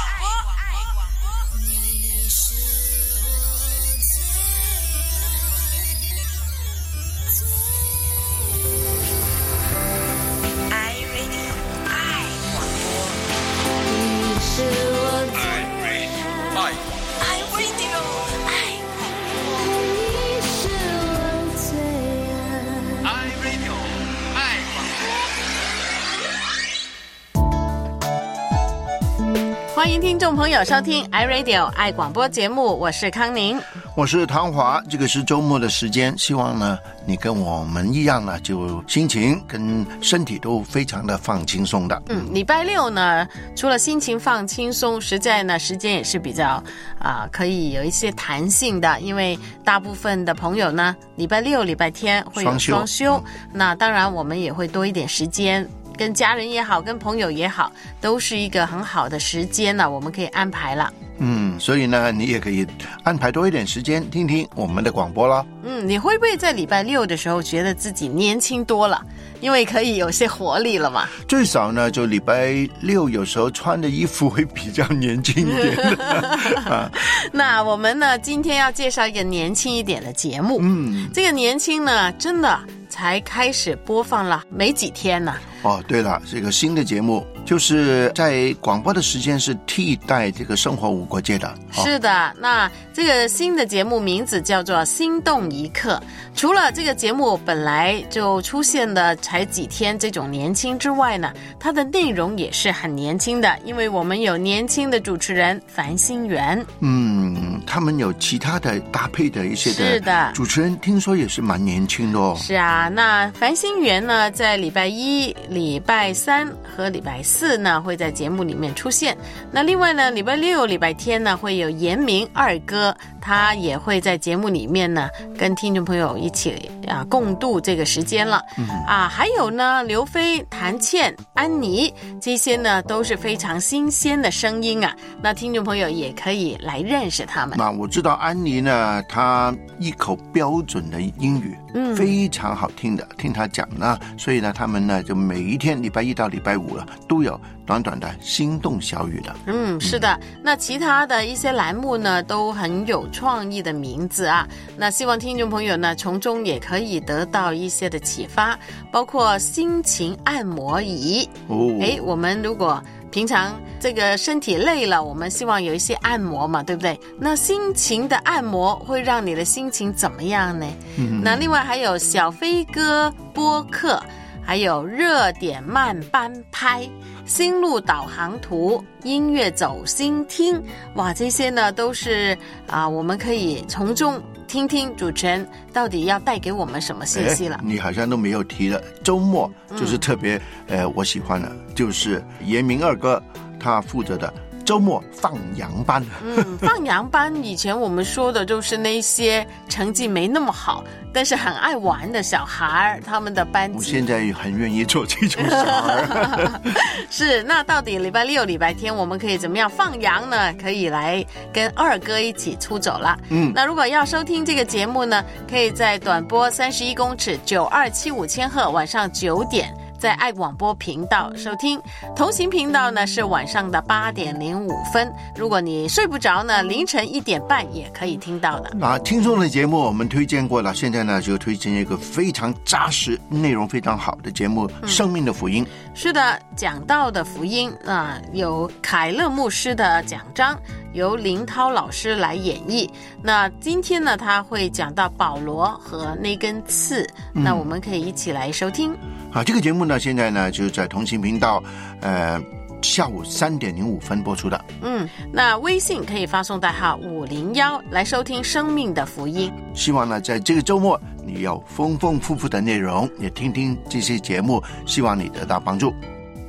欢迎听众朋友收听 iRadio 爱广播节目，我是康宁， 我是唐华。这个是周末的时间，希望呢你跟我们一样呢，就心情跟身体都非常的放轻松的。 礼拜六呢，除了心情放轻松，实在呢时间也是比较可以有一些弹性的，因为大部分的朋友呢，礼拜六、礼拜天会有双休，那当然我们也会多一点时间。跟家人也好，跟朋友也好，都是一个很好的时间呢，我们可以安排了。 所以呢，你也可以安排多一点时间听听我们的广播了。 你会不会在礼拜六的时候觉得自己年轻多了？因为可以有些活力了嘛。 最少呢，就礼拜六有时候穿的衣服会比较年轻一点的。 那我们呢，今天要介绍一个年轻一点的节目。这个年轻呢，真的才开始播放了没几天呢。 对了，这个新的节目就是在广播的时间是替代这个生活无国界的。 是的，那这个新的节目名字叫做心动一刻。除了这个节目本来就出现了才几天这种年轻之外呢，它的内容也是很年轻的，因为我们有年轻的主持人樊馨媛。 他们有其他的搭配的一些的主持人，听说也是蛮年轻的哦。 是啊，那樊馨媛呢，在礼拜一、礼拜三和礼拜四呢会在节目里面出现。那另外呢，礼拜六、礼拜天呢会有严明二哥，他也会在节目里面呢跟听众朋友一起共度这个时间了。还有呢，刘飞、谭倩、安妮，这些呢都是非常新鲜的声音啊。那听众朋友也可以来认识他们。 那我知道安妮呢，她一口标准的英语，非常好听的，听她讲呢，所以呢，他们呢就每一天礼拜一到礼拜五都有短短的心动小语的。 是的。那其他的一些栏目呢，都很有创意的名字啊。那希望听众朋友呢，从中也可以得到一些的启发，包括心情按摩仪。我们如果平常这个身体累了，我们希望有一些按摩嘛，对不对？那心情的按摩会让你的心情怎么样呢？那另外还有小飞哥播客，还有热点慢半拍、心路导航图、音乐走心听，哇，这些呢都是我们可以从中听听主持人到底要带给我们什么信息了。 你好像都没有提了，周末就是特别我喜欢的，就是严明二哥他负责的周末放羊班。 放羊班以前我们说的就是那些成绩没那么好但是很爱玩的小孩，他们的班级。 我现在很愿意做这种小孩。 是，那到底礼拜六、礼拜天我们可以怎么样放羊呢？可以来跟二哥一起出走了。那如果要收听这个节目呢，可以在短波31公尺9275千赫晚上9点。在爱广播频道收听，同行频道呢是晚上的8点05分。如果你睡不着呢，凌晨1点半也可以听到的。 听众的节目我们推荐过了，现在呢就推荐一个非常扎实、内容非常好的节目《生命的福音》。 是的，讲道的福音有凯勒牧师的讲章，由林涛老师来演绎。那今天呢，他会讲到保罗和那根刺，那我们可以一起来收听。 这个节目呢，现在呢就是在同行频道，下午3点05分播出的。 那微信可以发送代号501来收听生命的福音。 希望呢，在这个周末你有丰丰富富的内容，也听听这些节目，希望你得到帮助。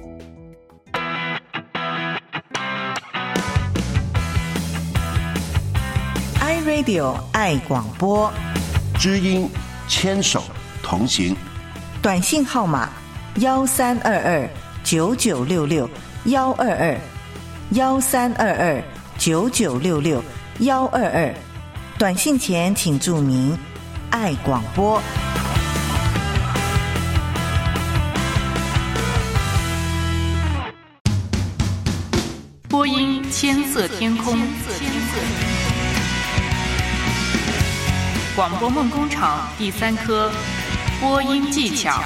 iRadio 爱广播， 知音牵手同行。 短信号码1322-9966，1322-9966，122。短信前请注明爱广播。 播音千色天空，广播梦工厂第3课，播音技巧。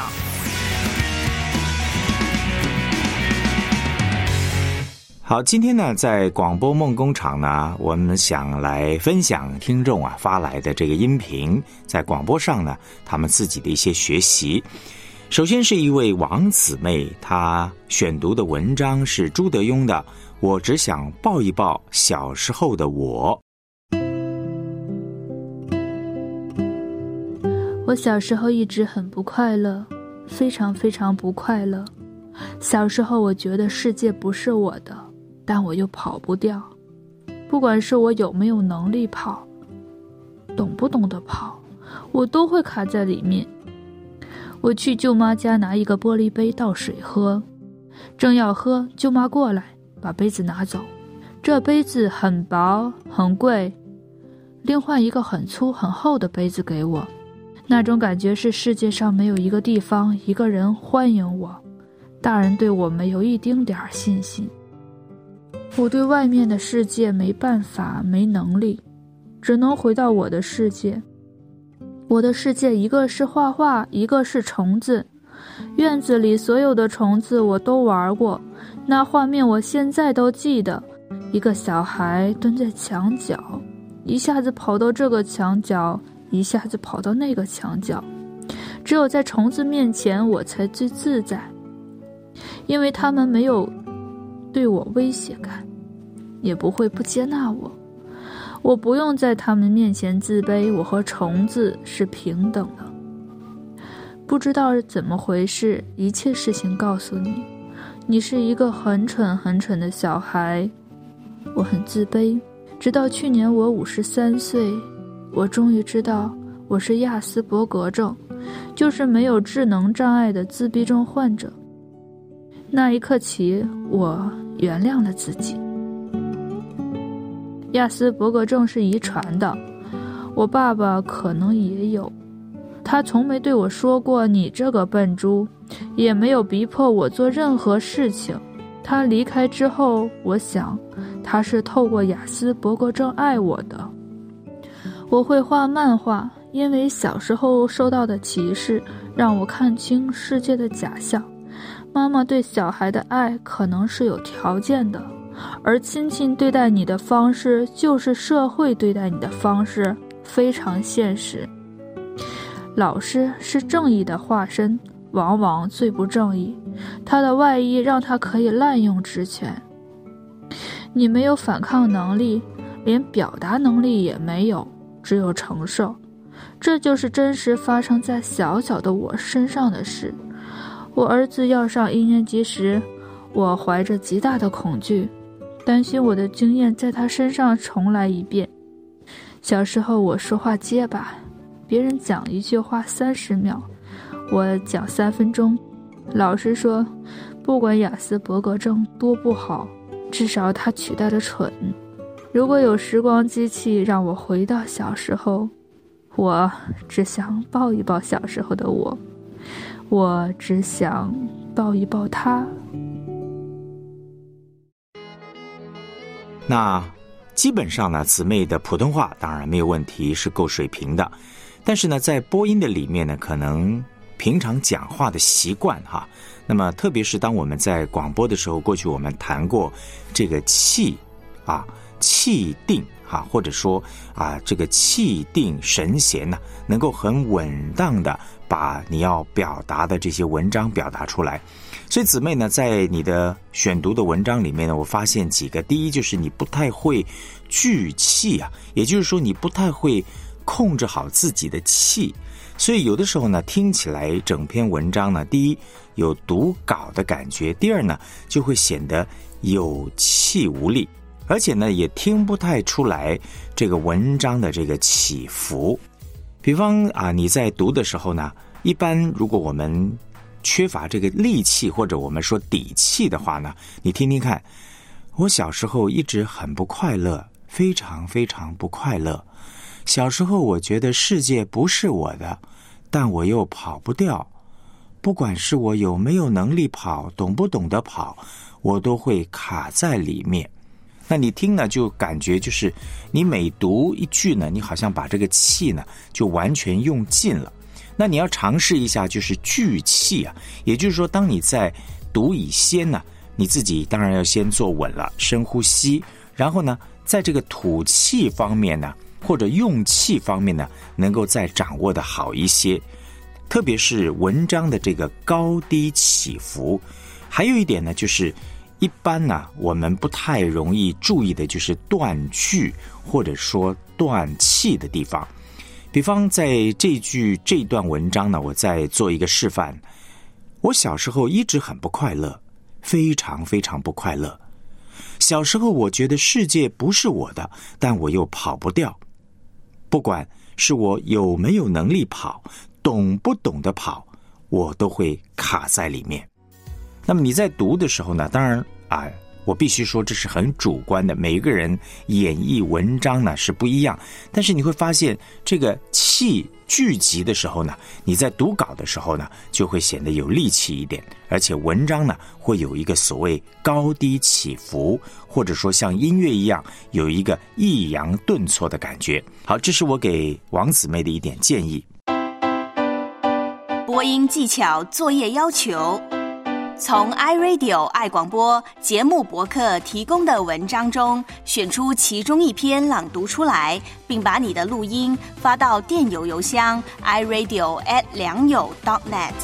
好，今天呢，在广播梦工厂呢，我们想来分享听众发来的这个音频，在广播上呢，他们自己的一些学习。首先是一位王姊妹，她选读的文章是朱德庸的《我只想抱一抱小时候的我》。 我小时候一直很不快乐，非常非常不快乐。小时候我觉得世界不是我的，但我又跑不掉。不管是我有没有能力跑，懂不懂得跑，我都会卡在里面。我去舅妈家拿一个玻璃杯倒水喝，正要喝，舅妈过来把杯子拿走。这杯子很薄很贵，另换一个很粗很厚的杯子给我。那种感觉是世界上没有一个地方一个人欢迎我，大人对我没有一丁点儿信心。我对外面的世界没办法没能力，只能回到我的世界。我的世界一个是画画，一个是虫子。院子里所有的虫子我都玩过，那画面我现在都记得。一个小孩蹲在墙角，一下子跑到这个墙角，一下子跑到那个墙角。只有在虫子面前我才最自在，因为他们没有对我威胁感，也不会不接纳我。我不用在他们面前自卑，我和虫子是平等的。不知道怎么回事，一切事情告诉你，你是一个很蠢很蠢的小孩。我很自卑，直到去年我53岁，我终于知道我是亚斯伯格症，就是没有智能障碍的自闭症患者。那一刻起，我原谅了自己。亚斯伯格症是遗传的，我爸爸可能也有。他从没对我说过你这个笨猪，也没有逼迫我做任何事情。他离开之后，我想他是透过亚斯伯格症爱我的。我会画漫画，因为小时候受到的歧视让我看清世界的假象。妈妈对小孩的爱可能是有条件的，而亲戚对待你的方式就是社会对待你的方式，非常现实。老师是正义的化身，往往最不正义，他的外衣让他可以滥用职权。你没有反抗能力，连表达能力也没有，只有承受。这就是真实发生在小小的我身上的事。我儿子要上1年级时，我怀着极大的恐惧，担心我的经验在他身上重来一遍。小时候我说话结巴，别人讲一句话30秒，我讲3分钟。老师说，不管亚斯伯格症多不好，至少它取代了蠢。如果有时光机器让我回到小时候，我只想抱一抱小时候的我，我只想抱一抱他。 那基本上呢，姊妹的普通话当然没有问题，是够水平的。但是呢，在播音的里面呢，可能平常讲话的习惯那么特别是当我们在广播的时候，过去我们谈过这个气定或者说这个气定神闲呢，能够很稳当的把你要表达的这些文章表达出来。所以姊妹呢，在你的选读的文章里面呢，我发现几个。第一就是你不太会聚气也就是说你不太会控制好自己的气，所以有的时候呢，听起来整篇文章呢，第一有读稿的感觉，第二呢就会显得有气无力，而且呢也听不太出来这个文章的这个起伏。比方你在读的时候呢，一般如果我们缺乏这个力气或者我们说底气的话呢，你听听看，我小时候一直很不快乐，非常非常不快乐。小时候我觉得世界不是我的，但我又跑不掉。不管是我有没有能力跑，懂不懂得跑， 我都会卡在里面。那你听呢，就感觉就是你每读一句呢，你好像把这个气呢就完全用尽了。那你要尝试一下就是聚气啊，也就是说当你在读以先呢，你自己当然要先坐稳了，深呼吸，然后呢在这个吐气方面呢，或者用气方面呢，能够再掌握的好一些。特别是文章的这个高低起伏。还有一点呢，就是一般呢我们不太容易注意的就是断句或者说断气的地方。比方在这段文章呢，我在做一个示范。我小时候一直很不快乐，非常非常不快乐。小时候我觉得世界不是我的，但我又跑不掉。不管是我有没有能力跑，懂不懂得跑，我都会卡在里面。那么你在读的时候呢，当然我必须说这是很主观的，每一个人演绎文章呢是不一样。但是你会发现这个气聚集的时候呢，你在读稿的时候呢就会显得有力气一点，而且文章呢会有一个所谓高低起伏，或者说像音乐一样有一个抑扬顿挫的感觉。好，这是我给王姊妹的一点建议。 播音技巧作业要求，从 iRadio 爱广播节目博客提供的文章中选出其中一篇朗读出来，并把你的录音发到电邮邮箱 iRadio@良友.net。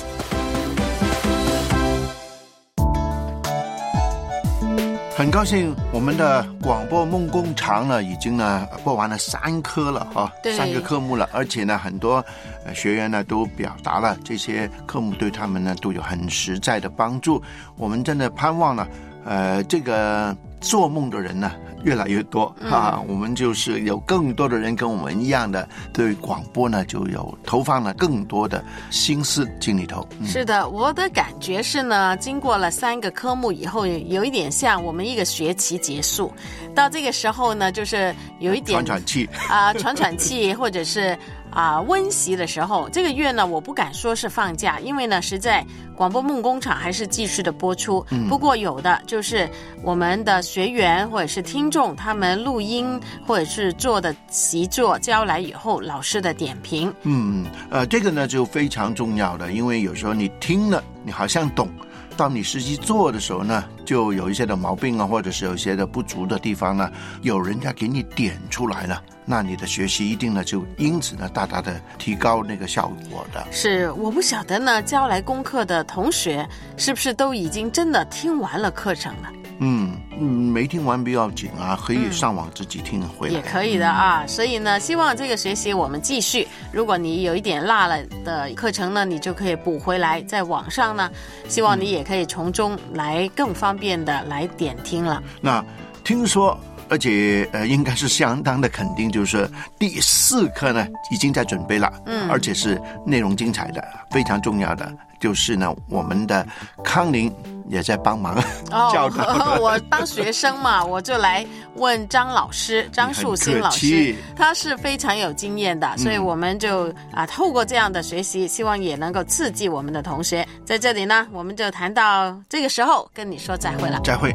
很高兴我们的广播梦工厂呢已经呢播完了3科了3个科目了，而且呢很多学员呢都表达了这些科目对他们呢都有很实在的帮助。我们真的盼望呢这个做梦的人呢越来越多我们就是有更多的人跟我们一样的对广播呢就有投放了更多的心思进里头。 是的，我的感觉是呢，经过了3个科目以后，有一点像我们一个学期结束，到这个时候呢就是有一点喘气喘气或者是温习的时候。这个月呢我不敢说是放假，因为呢实在广播梦工厂还是继续的播出，不过有的就是我们的学员或者是听众他们录音或者是做的习作交来以后老师的点评。 这个呢就非常重要的，因为有时候你听了你好像懂，当你实际做的时候呢就有一些的毛病或者是有一些的不足的地方呢，有人家给你点出来了，那你的学习一定呢就因此呢大大的提高那个效果的。 是，我不晓得呢交来功课的同学是不是都已经真的听完了课程了。 没听完不要紧可以上网自己听回来也可以的所以呢希望这个学习我们继续，如果你有一点落了的课程呢，你就可以补回来，在网上呢希望你也可以从中来更方便的来点听了。 那听说而且应该是相当的肯定，就是第4课呢已经在准备了，而且是内容精彩的，非常重要的，就是呢我们的康宁也在帮忙教导我当学生嘛，我就来问张树新老师，他是非常有经验的，所以我们就透过这样的学习，希望也能够刺激我们的同学。在这里呢我们就谈到这个时候跟你说再会了。 再会。